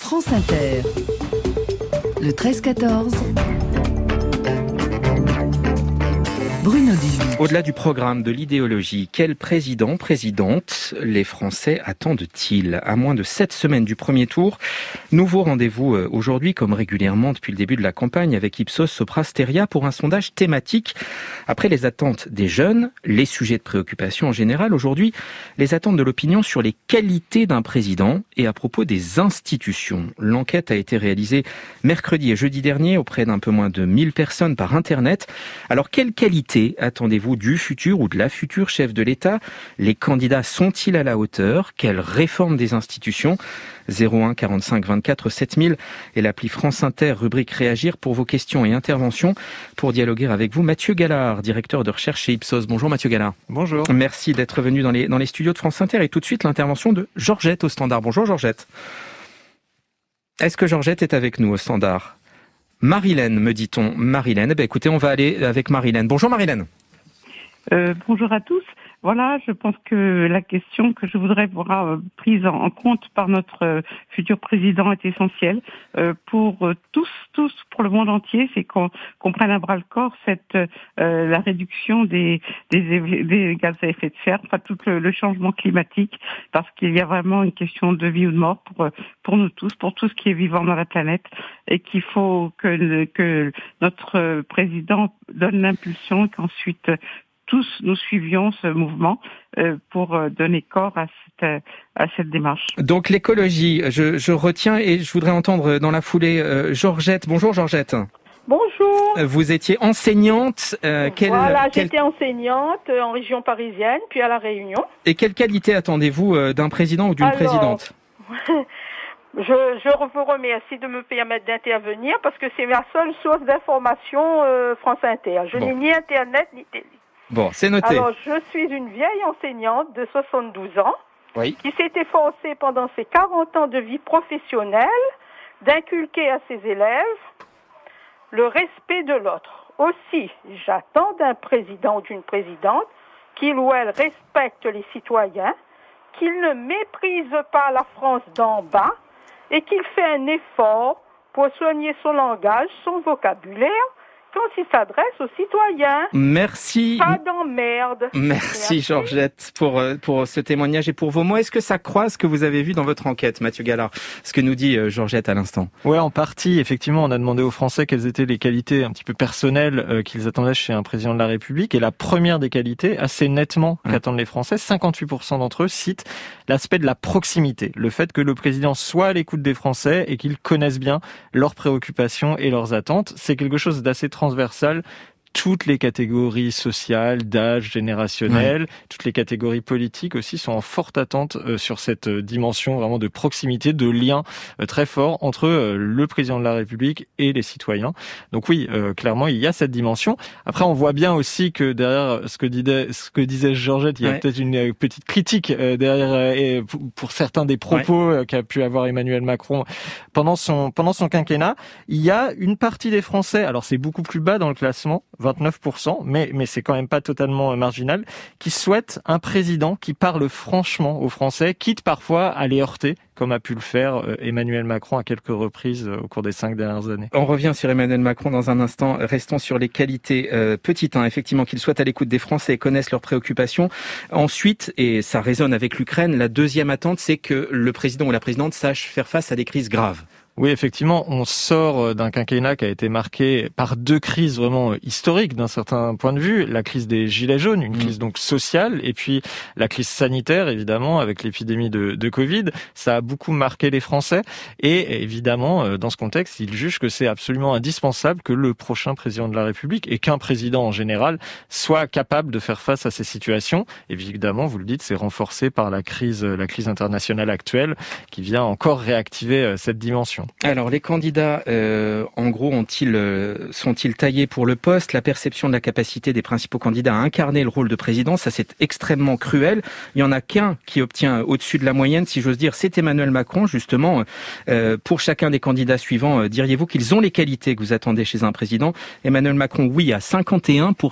France Inter, le 13-14, Bruno Dubuis. Au-delà du programme, de l'idéologie, quel président, présidente les Français attendent-ils ? À moins de 7 semaines du premier tour, nouveau rendez-vous aujourd'hui, comme régulièrement depuis le début de la campagne, avec Ipsos Sopra Steria pour un sondage thématique. Après les attentes des jeunes, les sujets de préoccupation en général, aujourd'hui, les attentes de l'opinion sur les qualités d'un président et à propos des institutions. L'enquête a été réalisée mercredi et jeudi dernier auprès d'un peu moins de 1000 personnes par Internet. Alors, quelles qualités attendez-vous du futur ou de la future chef de l'État ? Les candidats sont-ils à la hauteur ? Quelle réforme des institutions ? 01 45 24 7000 et l'appli France Inter, rubrique Réagir pour vos questions et interventions. Pour dialoguer avec vous, Mathieu Gallard, directeur de recherche chez Ipsos. Bonjour Mathieu Gallard. Bonjour. Merci d'être venu dans les studios de France Inter et tout de suite l'intervention de Georgette au standard. Bonjour Georgette. Est-ce que Georgette est avec nous au standard ? Marilène, me dit-on. Marilène, écoutez, on va aller avec Marilène. Bonjour Marilène. Bonjour à tous. Voilà, je pense que la question que je voudrais voir prise en compte par notre futur président est essentielle pour tous, pour le monde entier, c'est qu'on prenne à bras le corps la réduction des gaz à effet de serre, enfin tout le changement climatique, parce qu'il y a vraiment une question de vie ou de mort pour nous tous, pour tout ce qui est vivant dans la planète, et qu'il faut que notre président donne l'impulsion et qu'ensuite tous nous suivions ce mouvement pour donner corps à cette démarche. Donc l'écologie, je retiens et je voudrais entendre dans la foulée Georgette. Bonjour Georgette. Bonjour. Vous étiez enseignante. J'étais enseignante en région parisienne, puis à La Réunion. Et quelle qualité attendez-vous d'un président ou d'une présidente ? Je vous remercie de me permettre d'intervenir parce que c'est ma seule source d'information France Inter. Je n'ai ni Internet ni télé. Bon, c'est noté. Alors, je suis une vieille enseignante de 72 ans qui s'est efforcée pendant ses 40 ans de vie professionnelle d'inculquer à ses élèves le respect de l'autre. Aussi, j'attends d'un président ou d'une présidente qu'il ou elle respecte les citoyens, qu'il ne méprise pas la France d'en bas et qu'il fait un effort pour soigner son langage, son vocabulaire, quand il s'adresse aux citoyens. Merci. Pas d'emmerde. Merci Georgette pour ce témoignage et pour vos mots. Est-ce que ça croise ce que vous avez vu dans votre enquête, Mathieu Gallard, ce que nous dit Georgette à l'instant ? Ouais, en partie. Effectivement, on a demandé aux Français quelles étaient les qualités un petit peu personnelles qu'ils attendaient chez un président de la République. Et la première des qualités, assez nettement, qu'attendent les Français, 58% d'entre eux citent l'aspect de la proximité. Le fait que le président soit à l'écoute des Français et qu'il connaisse bien leurs préoccupations et leurs attentes. C'est quelque chose d'assez transversal. Toutes les catégories sociales, d'âge, générationnel, toutes les catégories politiques aussi sont en forte attente sur cette dimension vraiment de proximité, de lien très fort entre le président de la République et les citoyens. Donc oui, clairement, il y a cette dimension. Après, on voit bien aussi que derrière ce que disait Georgette, il y a peut-être une petite critique derrière pour certains des propos qu'a pu avoir Emmanuel Macron pendant son quinquennat. Il y a une partie des Français, alors c'est beaucoup plus bas dans le classement, 29%, mais c'est quand même pas totalement marginal, qui souhaitent un président qui parle franchement aux Français, quitte parfois à les heurter, comme a pu le faire Emmanuel Macron à quelques reprises au cours des 5 dernières années. On revient sur Emmanuel Macron dans un instant. Restons sur les qualités petites, effectivement, qu'il soit à l'écoute des Français et connaissent leurs préoccupations. Ensuite, et ça résonne avec l'Ukraine, la deuxième attente, c'est que le président ou la présidente sache faire face à des crises graves. Oui, effectivement, on sort d'un quinquennat qui a été marqué par 2 crises vraiment historiques d'un certain point de vue. La crise des Gilets jaunes, une crise donc sociale, et puis la crise sanitaire, évidemment, avec l'épidémie de Covid. Ça a beaucoup marqué les Français. Et évidemment, dans ce contexte, ils jugent que c'est absolument indispensable que le prochain président de la République, et qu'un président en général, soit capable de faire face à ces situations. Évidemment, vous le dites, c'est renforcé par la crise internationale actuelle, qui vient encore réactiver cette dimension. Alors, les candidats, en gros, sont-ils taillés pour le poste ? La perception de la capacité des principaux candidats à incarner le rôle de président, ça c'est extrêmement cruel. Il y en a qu'un qui obtient au-dessus de la moyenne, si j'ose dire, c'est Emmanuel Macron, justement. Pour chacun des candidats suivants, diriez-vous qu'ils ont les qualités que vous attendez chez un président ? Emmanuel Macron, oui, à 51%,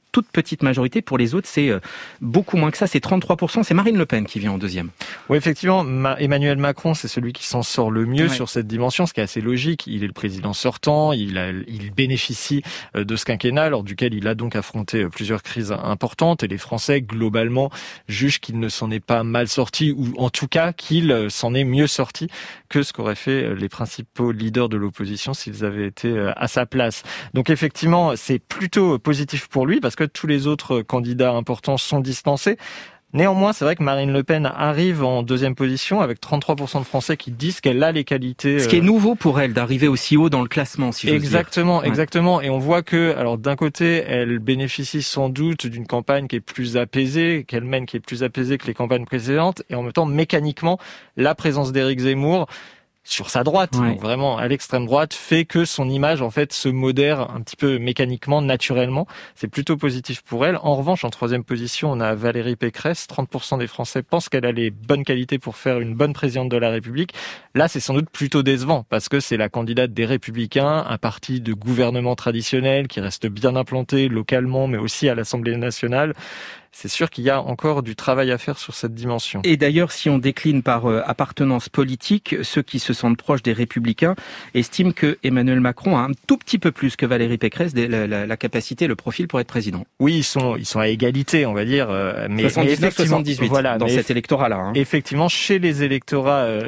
toute petite majorité. Pour les autres, c'est beaucoup moins que ça. C'est 33%. C'est Marine Le Pen qui vient en deuxième. Oui, effectivement, Emmanuel Macron, c'est celui qui s'en sort le mieux sur cette dimension, ce qui est assez logique. Il est le président sortant, il bénéficie de ce quinquennat, lors duquel il a donc affronté plusieurs crises importantes. Et les Français, globalement, jugent qu'il ne s'en est pas mal sorti, ou en tout cas qu'il s'en est mieux sorti que ce qu'auraient fait les principaux leaders de l'opposition s'ils avaient été à sa place. Donc effectivement, c'est plutôt positif pour lui, parce que tous les autres candidats importants sont distancés. Néanmoins, c'est vrai que Marine Le Pen arrive en deuxième position avec 33% de Français qui disent qu'elle a les qualités. Ce qui est nouveau pour elle d'arriver aussi haut dans le classement, si j'ose dire. Exactement. Et on voit que, alors d'un côté, elle bénéficie sans doute d'une campagne qui est plus apaisée, qu'elle mène qui est plus apaisée que les campagnes précédentes, et en même temps, mécaniquement, la présence d'Éric Zemmour sur sa droite, donc vraiment à l'extrême droite, fait que son image en fait se modère un petit peu mécaniquement, naturellement. C'est plutôt positif pour elle. En revanche, en troisième position, on a Valérie Pécresse. 30% des Français pensent qu'elle a les bonnes qualités pour faire une bonne présidente de la République. Là, c'est sans doute plutôt décevant, parce que c'est la candidate des Républicains, un parti de gouvernement traditionnel qui reste bien implanté localement, mais aussi à l'Assemblée nationale. C'est sûr qu'il y a encore du travail à faire sur cette dimension. Et d'ailleurs, si on décline par appartenance politique, ceux qui se sentent proches des Républicains estiment que Emmanuel Macron a un tout petit peu plus que Valérie Pécresse la capacité, le profil pour être président. Oui, ils sont à égalité, on va dire. Mais 79-78 voilà, dans cet électorat-là. Effectivement, chez les électeurs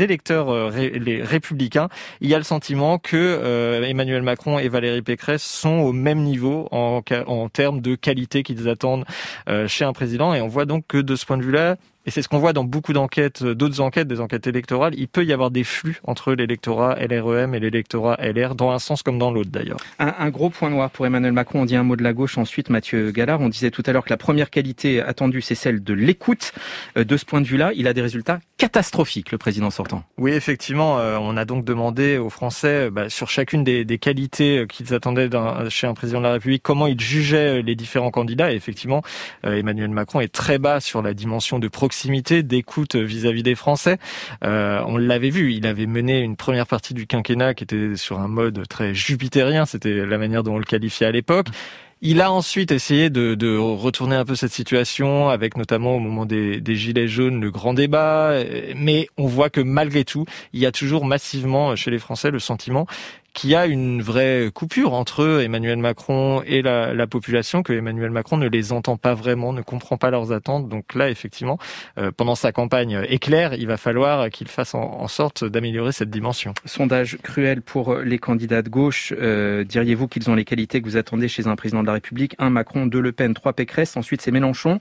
les républicains, il y a le sentiment que Emmanuel Macron et Valérie Pécresse sont au même niveau en termes de qualité qu'ils attendent chez un président, et on voit donc que de ce point de vue-là, et c'est ce qu'on voit dans beaucoup d'enquêtes, des enquêtes électorales, il peut y avoir des flux entre l'électorat LREM et l'électorat LR, dans un sens comme dans l'autre d'ailleurs. Un gros point noir pour Emmanuel Macron, on dit un mot de la gauche ensuite, Mathieu Gallard, on disait tout à l'heure que la première qualité attendue, c'est celle de l'écoute. De ce point de vue-là, il a des résultats catastrophiques, le président sortant. Oui, effectivement, on a donc demandé aux Français, sur chacune des qualités qu'ils attendaient chez un président de la République, comment ils jugeaient les différents candidats, et effectivement, Emmanuel Macron est très bas sur la dimension de proximité, d'écoute vis-à-vis des Français. On l'avait vu, il avait mené une première partie du quinquennat qui était sur un mode très jupitérien, c'était la manière dont on le qualifiait à l'époque. Il a ensuite essayé de retourner un peu cette situation, avec notamment au moment des Gilets jaunes le grand débat, mais on voit que malgré tout, il y a toujours massivement chez les Français le sentiment qu'il y a une vraie coupure entre Emmanuel Macron et la population, que Emmanuel Macron ne les entend pas vraiment, ne comprend pas leurs attentes. Donc là, effectivement, pendant sa campagne éclair, il va falloir qu'il fasse en sorte d'améliorer cette dimension. Sondage cruel pour les candidats de gauche. Diriez-vous qu'ils ont les qualités que vous attendez chez un président de la République? 1 Macron, 2 Le Pen, 3 Pécresse. Ensuite, c'est Mélenchon,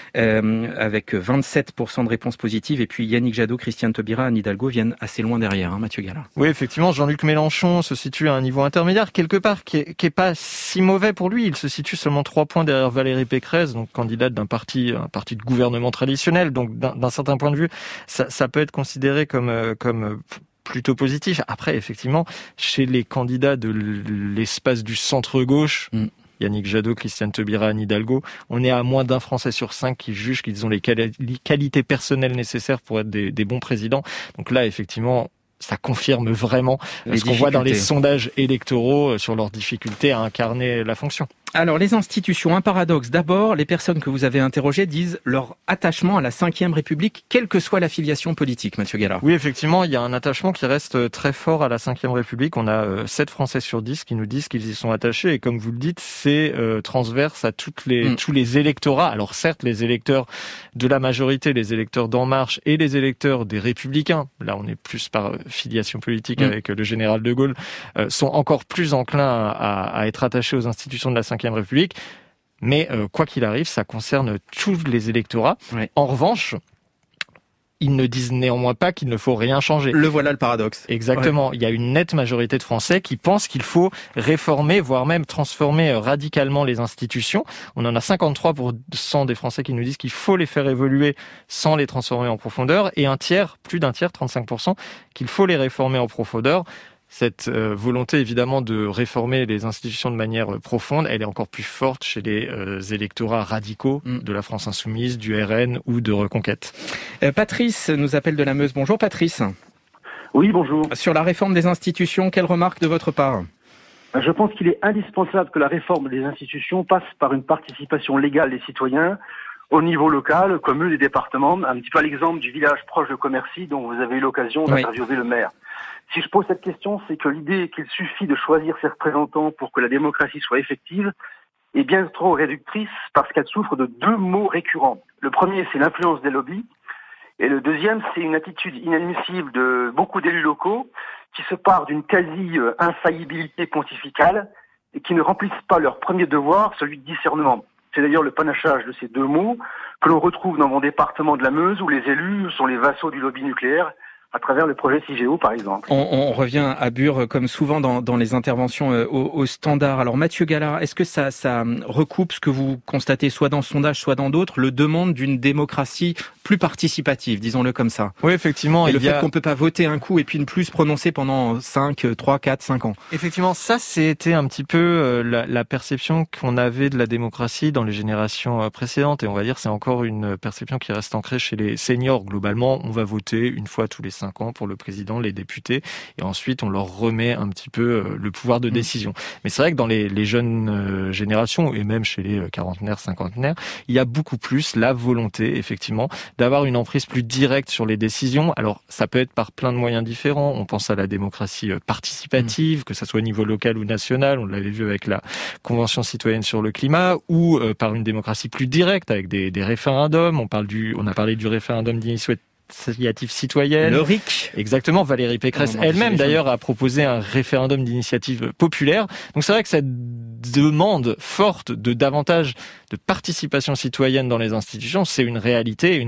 avec 27% de réponses positives. Et puis Yannick Jadot, Christiane Taubira, Anne Hidalgo viennent assez loin derrière, Mathieu Gallard. Oui, effectivement, Jean-Luc Mélenchon se situe à un niveau intermédiaire, quelque part, qui est pas si mauvais pour lui. Il se situe seulement 3 points derrière Valérie Pécresse, donc candidate un parti de gouvernement traditionnel. Donc, d'un certain point de vue, ça peut être considéré comme plutôt positif. Après, effectivement, chez les candidats de l'espace du centre-gauche, Yannick Jadot, Christiane Taubira, Anne Hidalgo, on est à moins d'un Français sur 5 qui jugent qu'ils ont les qualités personnelles nécessaires pour être des bons présidents. Donc là, effectivement, ça confirme vraiment ce qu'on voit dans les sondages électoraux sur leur difficulté à incarner la fonction. Alors, les institutions, un paradoxe. D'abord, les personnes que vous avez interrogées disent leur attachement à la Ve République, quelle que soit l'affiliation politique, Mathieu Gallard. Oui, effectivement, il y a un attachement qui reste très fort à la Ve République. On a 7 Français sur 10 qui nous disent qu'ils y sont attachés. Et comme vous le dites, c'est transverse à tous les électorats. Alors certes, les électeurs de la majorité, les électeurs d'En Marche et les électeurs des Républicains, là on est plus par filiation politique avec le général de Gaulle, sont encore plus enclins à être attachés aux institutions de la Ve République, mais quoi qu'il arrive, ça concerne tous les électorats. Ouais. En revanche, ils ne disent néanmoins pas qu'il ne faut rien changer. Le voilà le paradoxe. Exactement. Ouais. Il y a une nette majorité de Français qui pensent qu'il faut réformer, voire même transformer radicalement les institutions. On en a 53% des Français qui nous disent qu'il faut les faire évoluer sans les transformer en profondeur, et plus d'un tiers, 35%, qu'il faut les réformer en profondeur. Cette volonté, évidemment, de réformer les institutions de manière profonde, elle est encore plus forte chez les électorats radicaux de la France Insoumise, du RN ou de Reconquête. Patrice nous appelle de la Meuse. Bonjour Patrice. Oui, bonjour. Sur la réforme des institutions, quelle remarque de votre part ? Je pense qu'il est indispensable que la réforme des institutions passe par une participation légale des citoyens au niveau local, communes et départements, un petit peu à l'exemple du village proche de Commercy dont vous avez eu l'occasion d'interviewer le maire. Si je pose cette question, c'est que l'idée qu'il suffit de choisir ses représentants pour que la démocratie soit effective est bien trop réductrice parce qu'elle souffre de deux mots récurrents. Le premier, c'est l'influence des lobbies, et le deuxième, c'est une attitude inadmissible de beaucoup d'élus locaux qui se partent d'une quasi-infaillibilité pontificale et qui ne remplissent pas leur premier devoir, celui de discernement. C'est d'ailleurs le panachage de ces deux mots que l'on retrouve dans mon département de la Meuse où les élus sont les vassaux du lobby nucléaire à travers le projet Cigéo, par exemple. On revient à Bure, comme souvent dans les interventions au standard. Alors Mathieu Gallard, est-ce que ça recoupe ce que vous constatez soit dans ce sondage, soit dans d'autres, le demande d'une démocratie plus participative, disons-le comme ça? Oui, effectivement. Et le fait qu'on peut pas voter un coup et puis ne plus se prononcer pendant 3, 4, 5 ans. Effectivement, ça c'était un petit peu la perception qu'on avait de la démocratie dans les générations précédentes. Et on va dire c'est encore une perception qui reste ancrée chez les seniors. Globalement, on va voter une fois tous les 5 ans pour le président, les députés, et ensuite on leur remet un petit peu le pouvoir de décision. Mais c'est vrai que dans les jeunes générations, et même chez les quarantenaires, cinquantenaires, il y a beaucoup plus la volonté, effectivement, d'avoir une emprise plus directe sur les décisions. Alors, ça peut être par plein de moyens différents. On pense à la démocratie participative, que ça soit au niveau local ou national, on l'avait vu avec la Convention citoyenne sur le climat, ou par une démocratie plus directe, avec des référendums. On a parlé du référendum d'initiative citoyenne. Le RIC. Exactement. Valérie Pécresse elle-même, d'ailleurs, a proposé un référendum d'initiative populaire. Donc c'est vrai que cette demande forte de davantage de participation citoyenne dans les institutions, c'est une réalité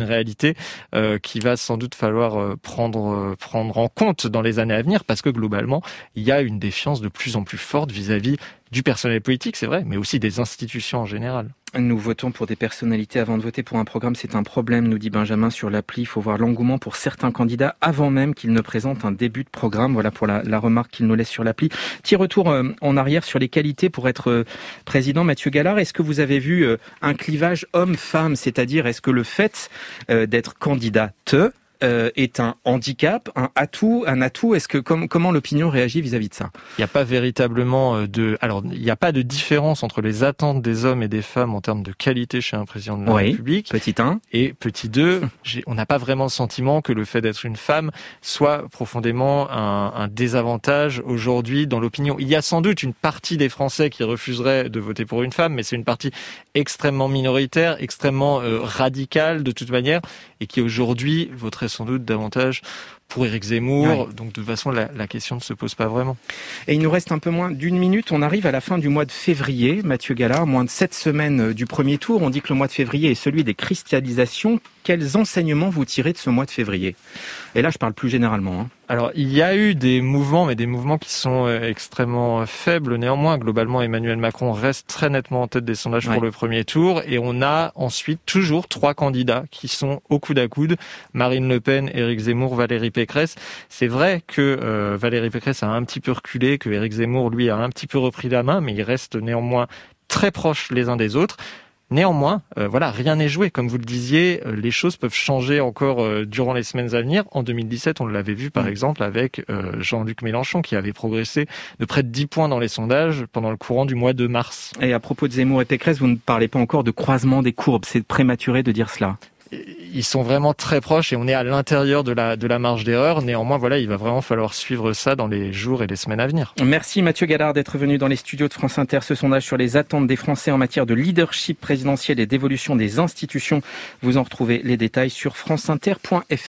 qui va sans doute falloir prendre en compte dans les années à venir, parce que globalement, il y a une défiance de plus en plus forte vis-à-vis du personnel politique, c'est vrai, mais aussi des institutions en général. Nous votons pour des personnalités avant de voter pour un programme. C'est un problème, nous dit Benjamin sur l'appli. Il faut voir l'engouement pour certains candidats avant même qu'ils ne présentent un début de programme. Voilà pour la remarque qu'il nous laisse sur l'appli. Petit retour en arrière sur les qualités pour être président. Mathieu Gallard, est-ce que vous avez vu un clivage homme-femme? C'est-à-dire, est-ce que le fait d'être candidate est un handicap, un atout? Est-ce que comment l'opinion réagit vis-à-vis de ça? Il n'y a pas véritablement il n'y a pas de différence entre les attentes des hommes et des femmes en termes de qualité chez un président de la République. Petit 1. Et petit 2, on n'a pas vraiment le sentiment que le fait d'être une femme soit profondément un désavantage aujourd'hui dans l'opinion. Il y a sans doute une partie des Français qui refuseraient de voter pour une femme, mais c'est une partie extrêmement minoritaire, extrêmement radicale de toute manière, et qui aujourd'hui voterait sans doute davantage pour Éric Zemmour. Donc de toute façon, la question ne se pose pas vraiment. Et il nous reste un peu moins d'une minute. On arrive à la fin du mois de février, Mathieu Gallard, moins de 7 semaines du premier tour. On dit que le mois de février est celui des cristallisations. Quels enseignements vous tirez de ce mois de février? Et là, je parle plus généralement. Alors, il y a eu des mouvements, mais des mouvements qui sont extrêmement faibles. Néanmoins, globalement, Emmanuel Macron reste très nettement en tête des sondages pour le premier tour. Et on a ensuite toujours 3 candidats qui sont au coude à coude. Marine Le Pen, Éric Zemmour, Valérie Pécresse. C'est vrai que Valérie Pécresse a un petit peu reculé, que Éric Zemmour, lui, a un petit peu repris la main, mais ils restent néanmoins très proches les uns des autres. Néanmoins, rien n'est joué. Comme vous le disiez, les choses peuvent changer encore durant les semaines à venir. En 2017, on l'avait vu par exemple avec Jean-Luc Mélenchon qui avait progressé de près de 10 points dans les sondages pendant le courant du mois de mars. Et à propos de Zemmour et Pécresse, vous ne parlez pas encore de croisement des courbes. C'est prématuré de dire cela. Ils sont vraiment très proches et on est à l'intérieur de la marge d'erreur. Néanmoins, il va vraiment falloir suivre ça dans les jours et les semaines à venir. Merci Mathieu Gallard d'être venu dans les studios de France Inter. Ce sondage sur les attentes des Français en matière de leadership présidentiel et d'évolution des institutions. Vous en retrouvez les détails sur franceinter.fr.